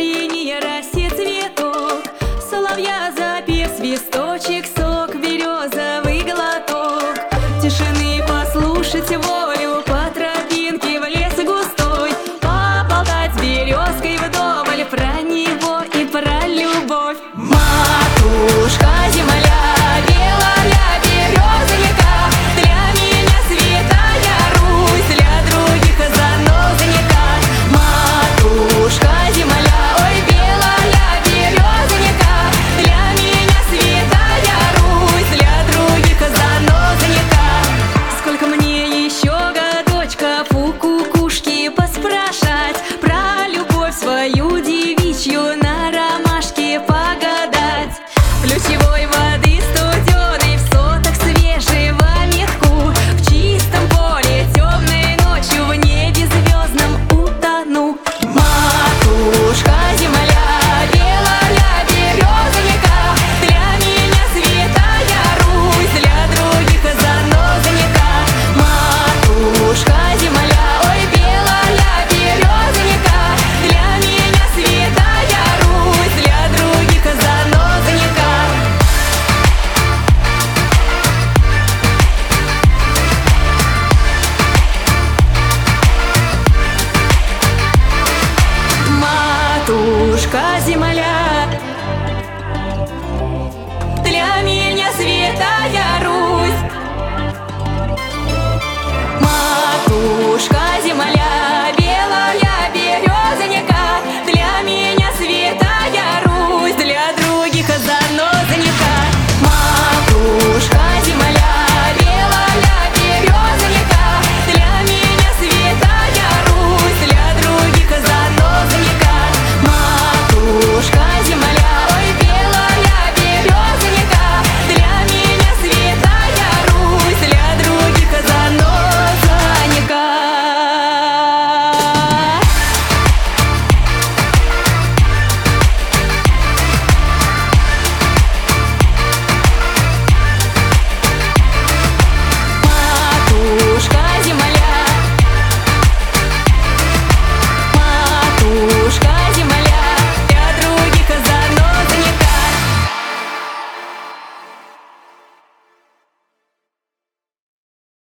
синие росе цветок, соловья запев свисточек, сок березовый глоток. Тишины послушать волю по тропинке в лес густой, поболтать с березкой вдоволь про него и про любовь. Матушка земля, белая береза река, для меня святая Русь, для других занозаника. Матушка земля, ой, белая береза река, для меня святая Русь, для других занозаника. Сколько мне еще годочков у кукушки поспрашать, про любовь свою девичью на ромашке погадать. Ключевой воды студеной в сотах свежего метку, в чистом поле темной ночью в небе звездном утону. Матушка земля, белая береза река, для меня святая Русь, для других занозаника. Матушка земля, ой, белая береза река, для меня святая Русь, для других занозаника. Матушка земля, для меня святая Русь.